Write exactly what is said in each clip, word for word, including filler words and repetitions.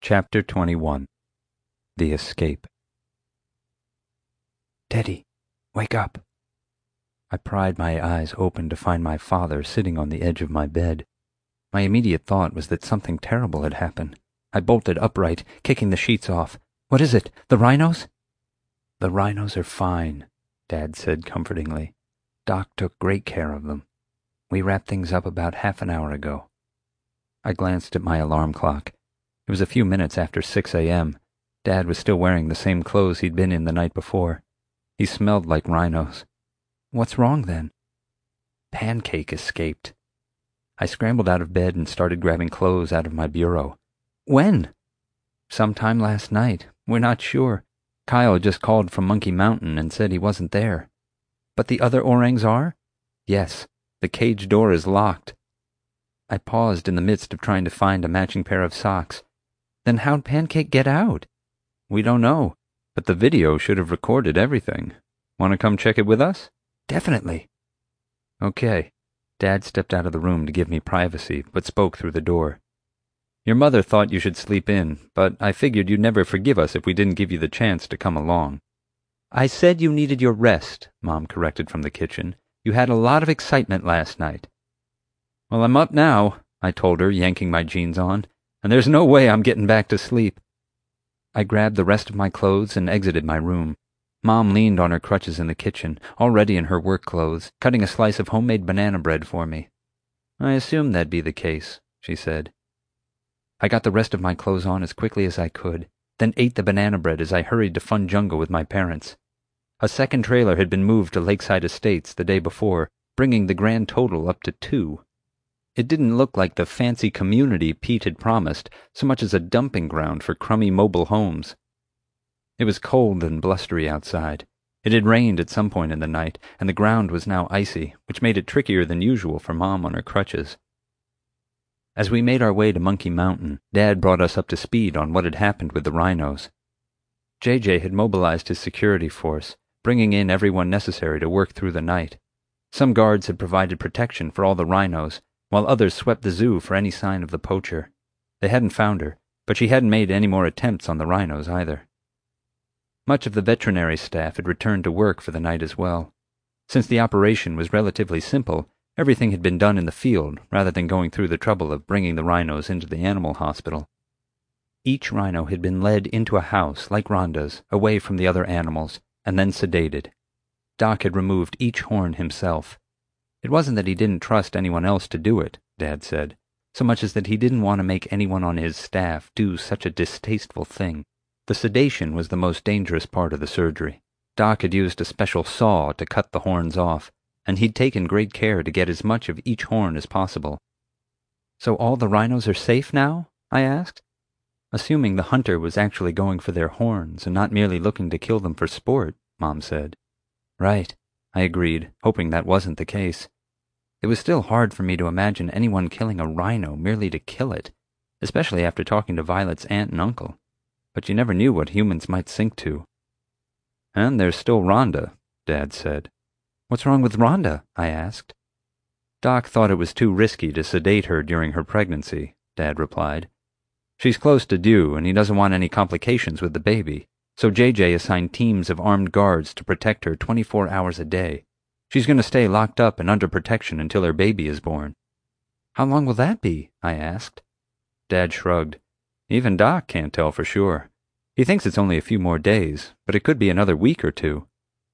Chapter twenty-one. The Escape. "Teddy, wake up." I pried my eyes open to find my father sitting on the edge of my bed. My immediate thought was that something terrible had happened. I bolted upright, kicking the sheets off. "What is it? The rhinos?" "The rhinos are fine," Dad said comfortingly. "Doc took great care of them. We wrapped things up about half an hour ago." I glanced at my alarm clock. It was a few minutes after six a.m. Dad was still wearing the same clothes he'd been in the night before. He smelled like rhinos. "What's wrong, then?" "Pancake escaped." I scrambled out of bed and started grabbing clothes out of my bureau. "When?" "Sometime last night. We're not sure. Kyle just called from Monkey Mountain and said he wasn't there." "But the other orangs are?" "Yes. The cage door is locked." I paused in the midst of trying to find a matching pair of socks. "Then how'd Pancake get out?" "We don't know, but the video should have recorded everything. Want to come check it with us?" "Definitely." "Okay." Dad stepped out of the room to give me privacy, but spoke through the door. "Your mother thought you should sleep in, but I figured you'd never forgive us if we didn't give you the chance to come along." "I said you needed your rest," Mom corrected from the kitchen. "You had a lot of excitement last night." "Well, I'm up now," I told her, yanking my jeans on, "and there's no way I'm getting back to sleep." I grabbed the rest of my clothes and exited my room. Mom leaned on her crutches in the kitchen, already in her work clothes, cutting a slice of homemade banana bread for me. "I assumed that'd be the case," she said. I got the rest of my clothes on as quickly as I could, then ate the banana bread as I hurried to Fun Jungle with my parents. A second trailer had been moved to Lakeside Estates the day before, bringing the grand total up to two. It didn't look like the fancy community Pete had promised, so much as a dumping ground for crummy mobile homes. It was cold and blustery outside. It had rained at some point in the night, and the ground was now icy, which made it trickier than usual for Mom on her crutches. As we made our way to Monkey Mountain, Dad brought us up to speed on what had happened with the rhinos. J J had mobilized his security force, bringing in everyone necessary to work through the night. Some guards had provided protection for all the rhinos, while others swept the zoo for any sign of the poacher. They hadn't found her, but she hadn't made any more attempts on the rhinos either. Much of the veterinary staff had returned to work for the night as well. Since the operation was relatively simple, everything had been done in the field rather than going through the trouble of bringing the rhinos into the animal hospital. Each rhino had been led into a house like Rhonda's, away from the other animals, and then sedated. Doc had removed each horn himself. It wasn't that he didn't trust anyone else to do it, Dad said, so much as that he didn't want to make anyone on his staff do such a distasteful thing. The sedation was the most dangerous part of the surgery. Doc had used a special saw to cut the horns off, and he'd taken great care to get as much of each horn as possible. "So all the rhinos are safe now?" I asked, assuming the hunter was actually going for their horns and not merely looking to kill them for sport, Mom said. "Right," I agreed, hoping that wasn't the case. It was still hard for me to imagine anyone killing a rhino merely to kill it, especially after talking to Violet's aunt and uncle. But you never knew what humans might sink to. "And there's still Rhonda," Dad said. "What's wrong with Rhonda?" I asked. "Doc thought it was too risky to sedate her during her pregnancy," Dad replied. "She's close to due, and he doesn't want any complications with the baby, so J J assigned teams of armed guards to protect her twenty-four hours a day. She's going to stay locked up and under protection until her baby is born." "How long will that be?" I asked. Dad shrugged. "Even Doc can't tell for sure. He thinks it's only a few more days, but it could be another week or two."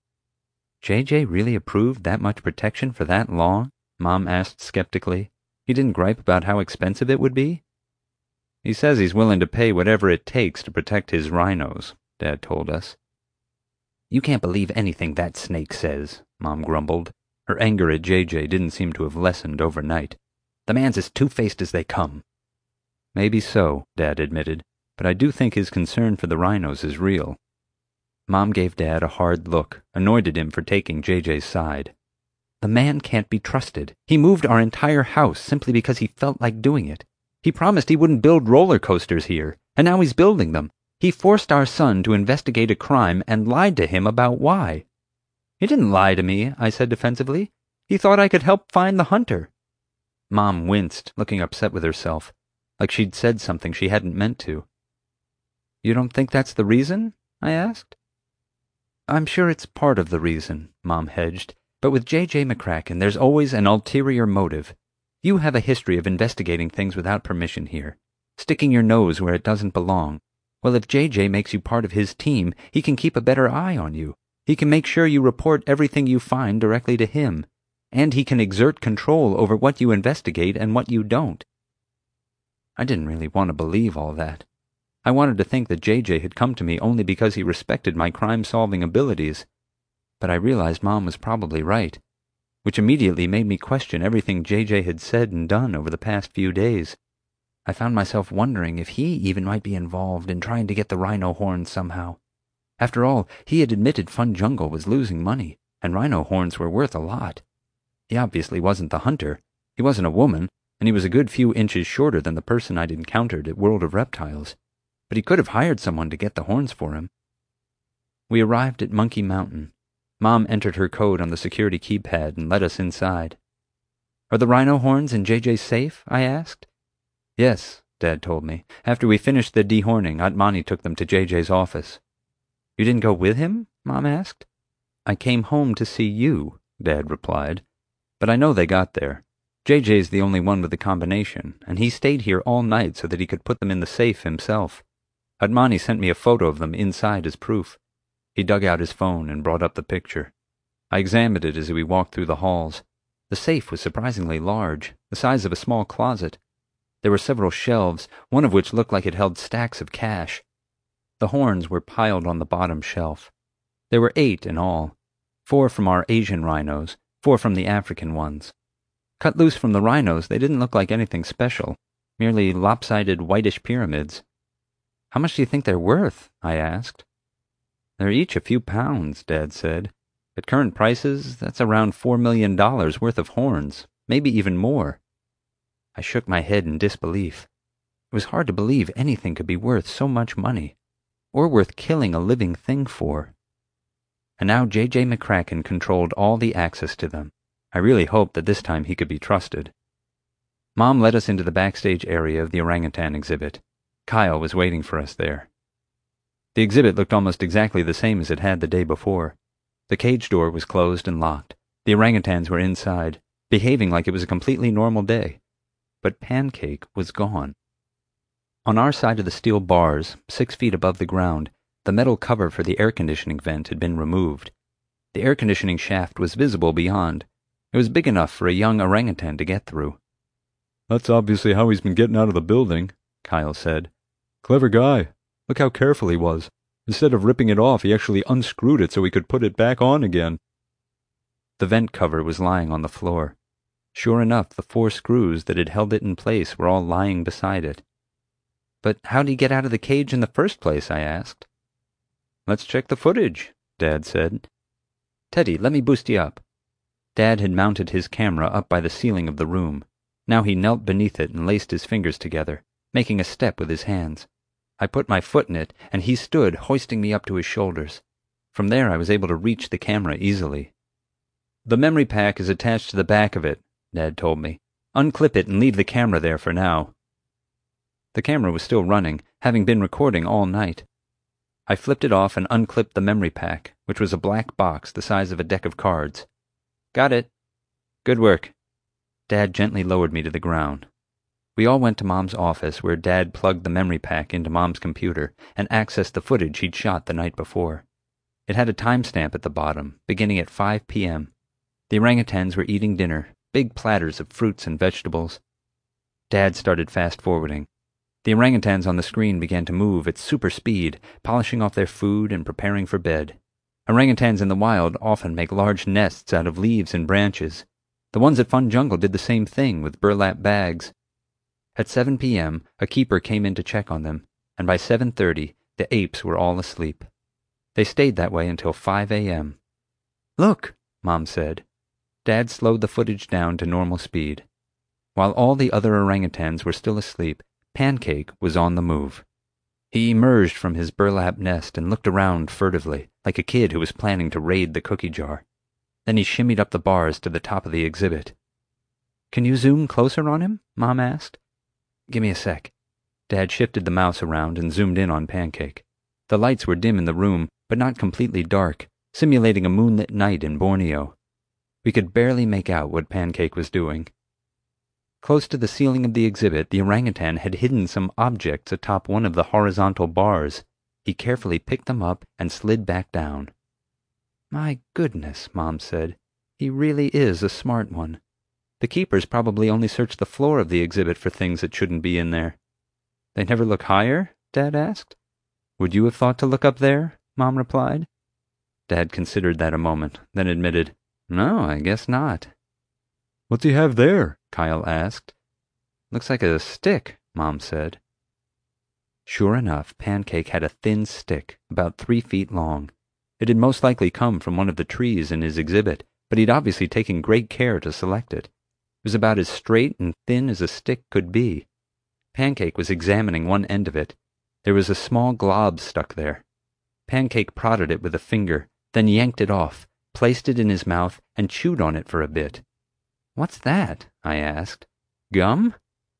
"J J really approved that much protection for that long?" Mom asked skeptically. "He didn't gripe about how expensive it would be?" "He says he's willing to pay whatever it takes to protect his rhinos," Dad told us. "You can't believe anything that snake says," Mom grumbled. Her anger at J J didn't seem to have lessened overnight. "The man's as two-faced as they come." "Maybe so," Dad admitted, "but I do think his concern for the rhinos is real." Mom gave Dad a hard look, annoyed at him for taking J J's side. "The man can't be trusted. He moved our entire house simply because he felt like doing it. He promised he wouldn't build roller coasters here, and now he's building them. He forced our son to investigate a crime and lied to him about why." "He didn't lie to me," I said defensively. "He thought I could help find the hunter." Mom winced, looking upset with herself, like she'd said something she hadn't meant to. You don't think that's the reason? I asked. I'm sure it's part of the reason, Mom hedged, but with J J McCracken there's always an ulterior motive. You have a history of investigating things without permission here, sticking your nose where it doesn't belong. Well, if J J makes you part of his team, he can keep a better eye on you. He can make sure you report everything you find directly to him, and he can exert control over what you investigate and what you don't. I didn't really want to believe all that. I wanted to think that J J had come to me only because he respected my crime-solving abilities, but I realized Mom was probably right, which immediately made me question everything J J had said and done over the past few days. I found myself wondering if he even might be involved in trying to get the rhino horns somehow. After all, he had admitted Fun Jungle was losing money, and rhino horns were worth a lot. He obviously wasn't the hunter, he wasn't a woman, and he was a good few inches shorter than the person I'd encountered at World of Reptiles. But he could have hired someone to get the horns for him. We arrived at Monkey Mountain. Mom entered her code on the security keypad and let us inside. Are the rhino horns in J J's safe? I asked. Yes, Dad told me. After we finished the dehorning, Atmani took them to J J's office. You didn't go with him? Mom asked. I came home to see you, Dad replied. But I know they got there. J J's the only one with the combination, and he stayed here all night so that he could put them in the safe himself. Atmani sent me a photo of them inside as proof. He dug out his phone and brought up the picture. I examined it as we walked through the halls. The safe was surprisingly large, the size of a small closet. There were several shelves, one of which looked like it held stacks of cash. The horns were piled on the bottom shelf. There were eight in all, four from our Asian rhinos, four from the African ones. Cut loose from the rhinos, they didn't look like anything special, merely lopsided whitish pyramids. How much do you think they're worth? I asked. They're each a few pounds, Dad said. At current prices, that's around four million dollars worth of horns, maybe even more. I shook my head in disbelief. It was hard to believe anything could be worth so much money, or worth killing a living thing for. And now J J McCracken controlled all the access to them. I really hoped that this time he could be trusted. Mom led us into the backstage area of the orangutan exhibit. Kyle was waiting for us there. The exhibit looked almost exactly the same as it had the day before. The cage door was closed and locked. The orangutans were inside, behaving like it was a completely normal day. But Pancake was gone. On our side of the steel bars, six feet above the ground, the metal cover for the air conditioning vent had been removed. The air conditioning shaft was visible beyond. It was big enough for a young orangutan to get through. That's obviously how he's been getting out of the building, Kyle said. Clever guy. Look how careful he was. Instead of ripping it off, he actually unscrewed it so he could put it back on again. The vent cover was lying on the floor. Sure enough, the four screws that had held it in place were all lying beside it. But how'd he get out of the cage in the first place? I asked. Let's check the footage, Dad said. Teddy, let me boost you up. Dad had mounted his camera up by the ceiling of the room. Now he knelt beneath it and laced his fingers together, making a step with his hands. I put my foot in it, and he stood, hoisting me up to his shoulders. From there I was able to reach the camera easily. The memory pack is attached to the back of it, Dad told me. Unclip it and leave the camera there for now. The camera was still running, having been recording all night. I flipped it off and unclipped the memory pack, which was a black box the size of a deck of cards. Got it. Good work. Dad gently lowered me to the ground. We all went to Mom's office, where Dad plugged the memory pack into Mom's computer and accessed the footage he'd shot the night before. It had a timestamp at the bottom, beginning at five p.m. The orangutans were eating dinner, big platters of fruits and vegetables. Dad started fast-forwarding. The orangutans on the screen began to move at super speed, polishing off their food and preparing for bed. Orangutans in the wild often make large nests out of leaves and branches. The ones at Fun Jungle did the same thing with burlap bags. At seven p.m., a keeper came in to check on them, and by seven thirty, the apes were all asleep. They stayed that way until five a.m. Look, Mom said. Dad slowed the footage down to normal speed. While all the other orangutans were still asleep, Pancake was on the move. He emerged from his burlap nest and looked around furtively, like a kid who was planning to raid the cookie jar. Then he shimmied up the bars to the top of the exhibit. Can you zoom closer on him? Mom asked. Give me a sec. Dad shifted the mouse around and zoomed in on Pancake. The lights were dim in the room, but not completely dark, simulating a moonlit night in Borneo. We could barely make out what Pancake was doing. Close to the ceiling of the exhibit, the orangutan had hidden some objects atop one of the horizontal bars. He carefully picked them up and slid back down. "My goodness," Mom said. "He really is a smart one. The keepers probably only search the floor of the exhibit for things that shouldn't be in there." "They never look higher?" Dad asked. "Would you have thought to look up there?" Mom replied. Dad considered that a moment, then admitted, "No, I guess not." "What's he have there?" Kyle asked. "Looks like a stick," Mom said. Sure enough, Pancake had a thin stick, about three feet long. It had most likely come from one of the trees in his exhibit, but he'd obviously taken great care to select it. It was about as straight and thin as a stick could be. Pancake was examining one end of it. There was a small glob stuck there. Pancake prodded it with a finger, then yanked it off, placed it in his mouth, and chewed on it for a bit. "What's that?" I asked. "Gum?"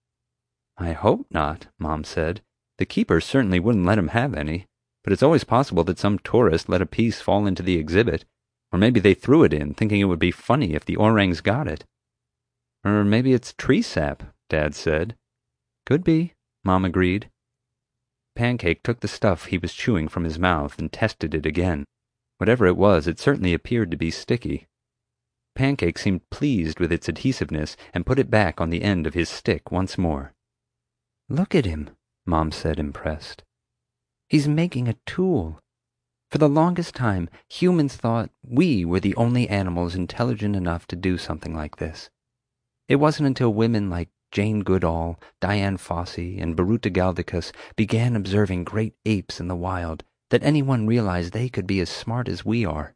"I hope not," Mom said. "The keepers certainly wouldn't let him have any, but it's always possible that some tourist let a piece fall into the exhibit, or maybe they threw it in, thinking it would be funny if the orangs got it." "Or maybe it's tree sap," Dad said. "Could be," Mom agreed. Pancake took the stuff he was chewing from his mouth and tested it again. Whatever it was, it certainly appeared to be sticky. Pancake seemed pleased with its adhesiveness and put it back on the end of his stick once more. "Look at him," Mom said, impressed. "He's making a tool. For the longest time, humans thought we were the only animals intelligent enough to do something like this. It wasn't until women like Jane Goodall, Dian Fossey, and Baruta Galdicus began observing great apes in the wild that anyone realized they could be as smart as we are."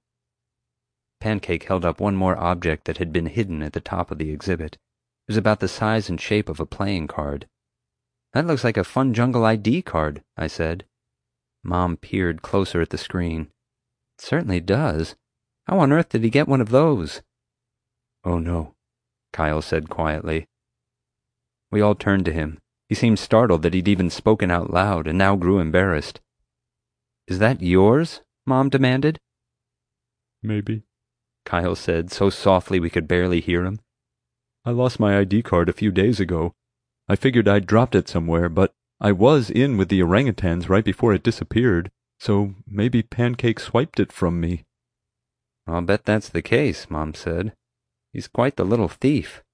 Pancake held up one more object that had been hidden at the top of the exhibit. It was about the size and shape of a playing card. "That looks like a Fun Jungle I D card," I said. Mom peered closer at the screen. "It certainly does. How on earth did he get one of those?" "Oh no," Kyle said quietly. We all turned to him. He seemed startled that he'd even spoken out loud and now grew embarrassed. "Is that yours?" Mom demanded. "Maybe," Kyle said so softly we could barely hear him. "I lost my I D card a few days ago. I figured I'd dropped it somewhere, but I was in with the orangutans right before it disappeared, so maybe Pancake swiped it from me." "I'll bet that's the case," Mom said. "He's quite the little thief."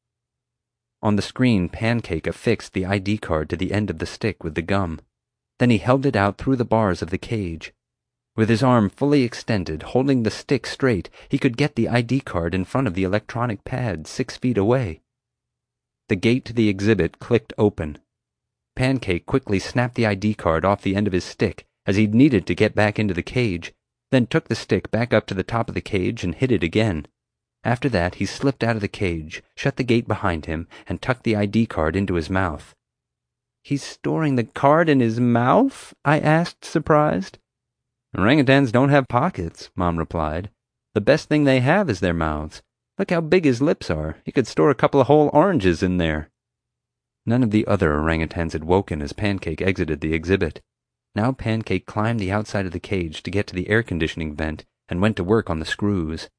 On the screen, Pancake affixed the I D card to the end of the stick with the gum. Then he held it out through the bars of the cage. With his arm fully extended, holding the stick straight, he could get the I D card in front of the electronic pad six feet away. The gate to the exhibit clicked open. Pancake quickly snapped the I D card off the end of his stick, as he'd needed to get back into the cage, then took the stick back up to the top of the cage and hit it again. After that, he slipped out of the cage, shut the gate behind him, and tucked the I D card into his mouth. "He's storing the card in his mouth?" I asked, surprised. "Orangutans don't have pockets," Mom replied. "The best thing they have is their mouths. Look how big his lips are. He could store a couple of whole oranges in there." None of the other orangutans had woken as Pancake exited the exhibit. Now Pancake climbed the outside of the cage to get to the air conditioning vent and went to work on the screws.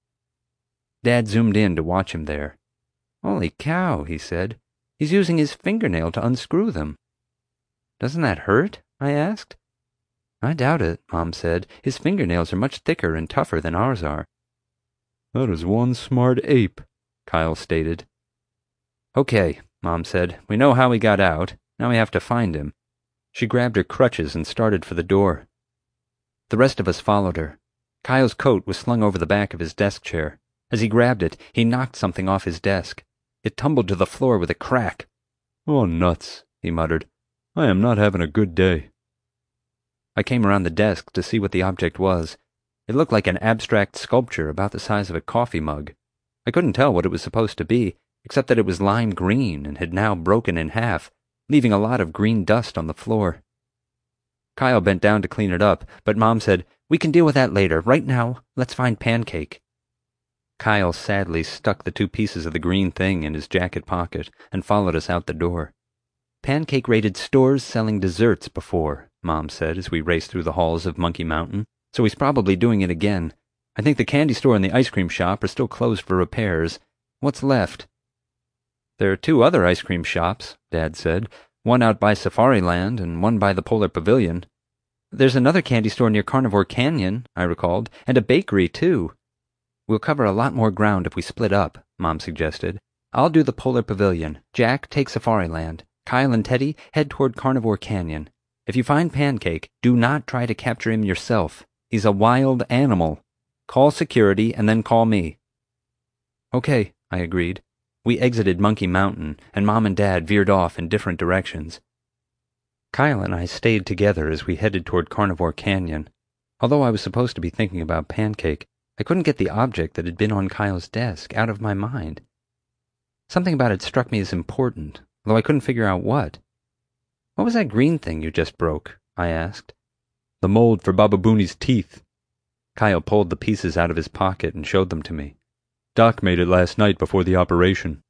Dad zoomed in to watch him there. "Holy cow," he said. "He's using his fingernail to unscrew them." "Doesn't that hurt?" I asked. "I doubt it," Mom said. "His fingernails are much thicker and tougher than ours are." "That is one smart ape," Kyle stated. "Okay," Mom said. "We know how he got out. Now we have to find him." She grabbed her crutches and started for the door. The rest of us followed her. Kyle's coat was slung over the back of his desk chair. As he grabbed it, he knocked something off his desk. It tumbled to the floor with a crack. "Oh, nuts," he muttered. "I am not having a good day." I came around the desk to see what the object was. It looked like an abstract sculpture about the size of a coffee mug. I couldn't tell what it was supposed to be, except that it was lime green and had now broken in half, leaving a lot of green dust on the floor. Kyle bent down to clean it up, but Mom said, "We can deal with that later. Right now, let's find Pancake." Kyle sadly stuck the two pieces of the green thing in his jacket pocket and followed us out the door. Pancake raided stores selling desserts before, Mom said as we raced through the halls of Monkey Mountain, so he's probably doing it again. I think the candy store and the ice cream shop are still closed for repairs. What's left? There are two other ice cream shops, Dad said, one out by Safari Land and one by the Polar Pavilion. There's another candy store near Carnivore Canyon, I recalled, and a bakery, too. We'll cover a lot more ground if we split up, Mom suggested. I'll do the Polar Pavilion. Jack, take Safari Land. Kyle and Teddy, head toward Carnivore Canyon. If you find Pancake, do not try to capture him yourself. He's a wild animal. Call security and then call me. Okay, I agreed. We exited Monkey Mountain, and Mom and Dad veered off in different directions. Kyle and I stayed together as we headed toward Carnivore Canyon. Although I was supposed to be thinking about Pancake, I couldn't get the object that had been on Kyle's desk out of my mind. Something about it struck me as important, though I couldn't figure out what. What was that green thing you just broke? I asked. The mold for Baba Boonie's teeth. Kyle pulled the pieces out of his pocket and showed them to me. Doc made it last night before the operation.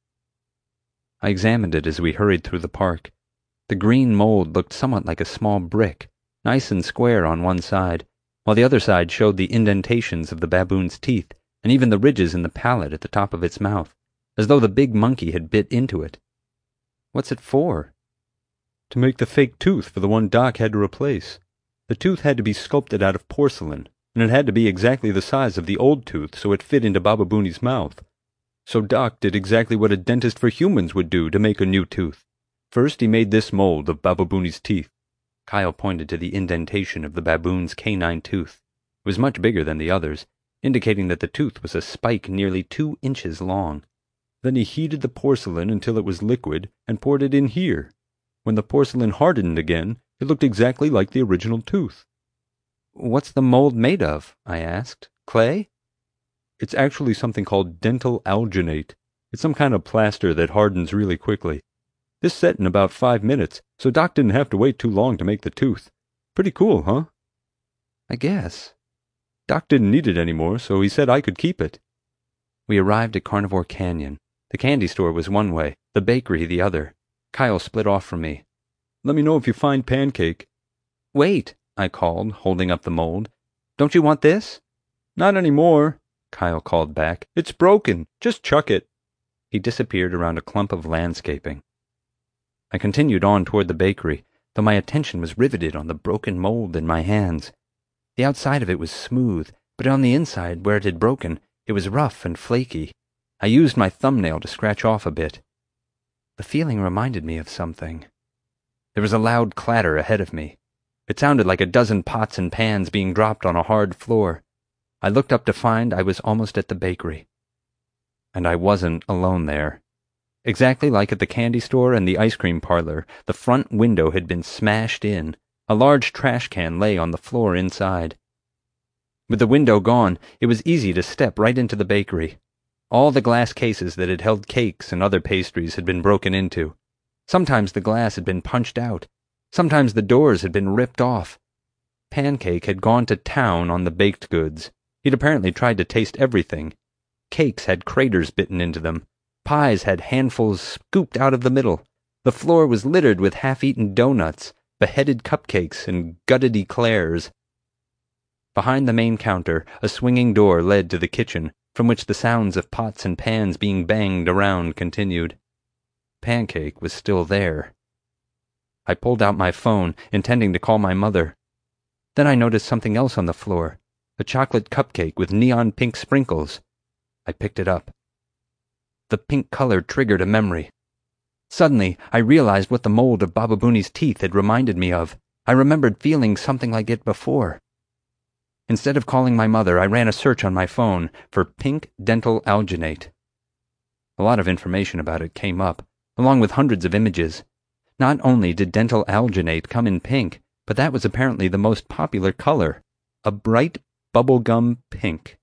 I examined it as we hurried through the park. The green mold looked somewhat like a small brick, nice and square on one side, while the other side showed the indentations of the baboon's teeth and even the ridges in the palate at the top of its mouth, as though the big monkey had bit into it. What's it for? To make the fake tooth for the one Doc had to replace. The tooth had to be sculpted out of porcelain, and it had to be exactly the size of the old tooth so it fit into Baba Boonie's mouth. So Doc did exactly what a dentist for humans would do to make a new tooth. First he made this mold of Baba Boonie's teeth. Kyle pointed to the indentation of the baboon's canine tooth. It was much bigger than the others, indicating that the tooth was a spike nearly two inches long. Then he heated the porcelain until it was liquid and poured it in here. When the porcelain hardened again, it looked exactly like the original tooth. What's the mold made of? I asked. Clay? It's actually something called dental alginate. It's some kind of plaster that hardens really quickly. This set in about five minutes, so Doc didn't have to wait too long to make the tooth. Pretty cool, huh? I guess. Doc didn't need it anymore, so he said I could keep it. We arrived at Carnivore Canyon. The candy store was one way, the bakery the other. Kyle split off from me. Let me know if you find Pancake. Wait, I called, holding up the mold. Don't you want this? Not anymore, Kyle called back. It's broken. Just chuck it. He disappeared around a clump of landscaping. I continued on toward the bakery, though my attention was riveted on the broken mold in my hands. The outside of it was smooth, but on the inside, where it had broken, it was rough and flaky. I used my thumbnail to scratch off a bit. The feeling reminded me of something. There was a loud clatter ahead of me. It sounded like a dozen pots and pans being dropped on a hard floor. I looked up to find I was almost at the bakery. And I wasn't alone there. Exactly like at the candy store and the ice cream parlor, the front window had been smashed in. A large trash can lay on the floor inside. With the window gone, it was easy to step right into the bakery. All the glass cases that had held cakes and other pastries had been broken into. Sometimes the glass had been punched out. Sometimes the doors had been ripped off. Pancake had gone to town on the baked goods. He'd apparently tried to taste everything. Cakes had craters bitten into them. Pies had handfuls scooped out of the middle. The floor was littered with half-eaten donuts, beheaded cupcakes, and gutted eclairs. Behind the main counter, a swinging door led to the kitchen, from which the sounds of pots and pans being banged around continued. Pancake was still there. I pulled out my phone, intending to call my mother. Then I noticed something else on the floor, a chocolate cupcake with neon pink sprinkles. I picked it up. The pink color triggered a memory. Suddenly, I realized what the mold of Baba Boonie's teeth had reminded me of. I remembered feeling something like it before. Instead of calling my mother, I ran a search on my phone for pink dental alginate. A lot of information about it came up, along with hundreds of images. Not only did dental alginate come in pink, but that was apparently the most popular color, a bright bubblegum pink.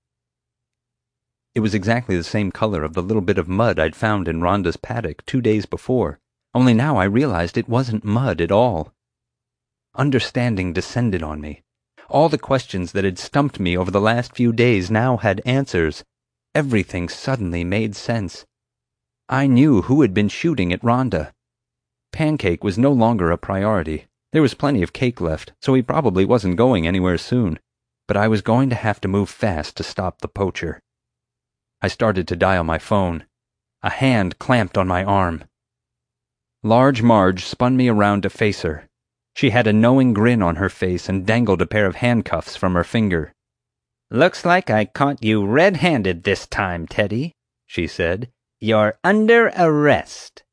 It was exactly the same color of the little bit of mud I'd found in Rhonda's paddock two days before, only now I realized it wasn't mud at all. Understanding descended on me. All the questions that had stumped me over the last few days now had answers. Everything suddenly made sense. I knew who had been shooting at Rhonda. Pancake was no longer a priority. There was plenty of cake left, so he probably wasn't going anywhere soon. But I was going to have to move fast to stop the poacher. I started to dial my phone. A hand clamped on my arm. Large Marge spun me around to face her. She had a knowing grin on her face and dangled a pair of handcuffs from her finger. "Looks like I caught you red-handed this time, Teddy," she said. "You're under arrest."